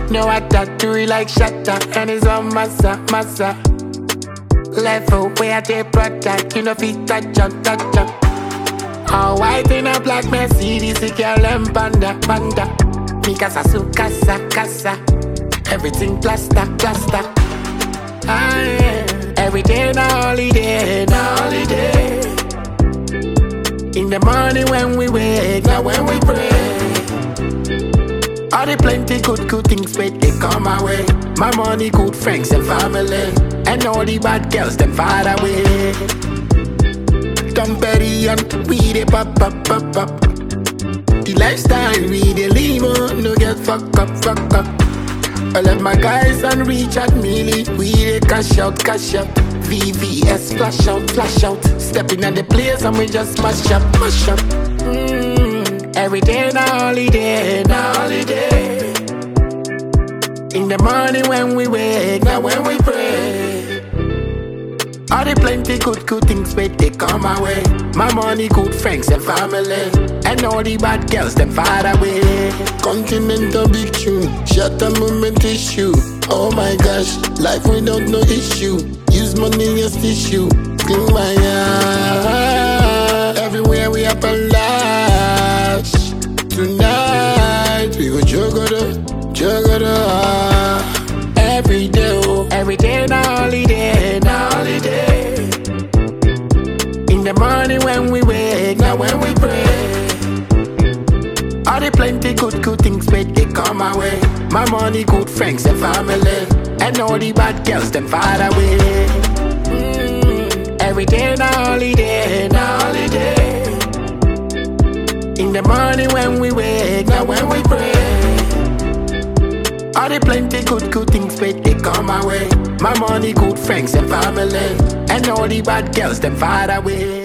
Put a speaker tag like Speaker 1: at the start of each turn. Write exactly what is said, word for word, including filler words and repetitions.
Speaker 1: No, I tattoo it like shatter, and it's on massa, massa. Level where I take product, you know fit touch on, touch on. All white in a black Mercedes, the girl and panda, panda. Mi casa su casa, casa. Everything plaster, plaster. Ah, yeah. Every day na holiday, na holiday. In the morning when we wake, now when we pray. All the plenty good, good things wait, they come my way. My money, good friends and family. And all the bad girls, them far away. Company and we dey pop, pop, pop, pop. The lifestyle we dey live on, no get fuck up, fuck up. I left my guys and reach at Millie. We dey cash out, cash out. V V S flash out, flash out. Stepping at the place and we just mash up, mash up. Mm, every day na holiday, na holiday. In the morning when we wake, now when we pray. All the plenty good, good things wait, they come my way. My money, good friends and family. And all the bad girls, them far away. Continental big tune, shut a moment issue. Oh my gosh, life without no issue. Use money as tissue, clean my eye. Everywhere we up and lash. Tonight, we go juggle, juggle. Every day, oh, every day na holiday, na holiday. In the morning when we wake, now when we pray. All the plenty good, good things wait, they come my way. My money, good friends and family. And all the bad girls, them far away. Mm, every day na holiday, na holiday. In the morning when we wake, now when we pray. All the plenty good, good things wait, they come my way. My money, good friends and family. And all the bad girls, them far away.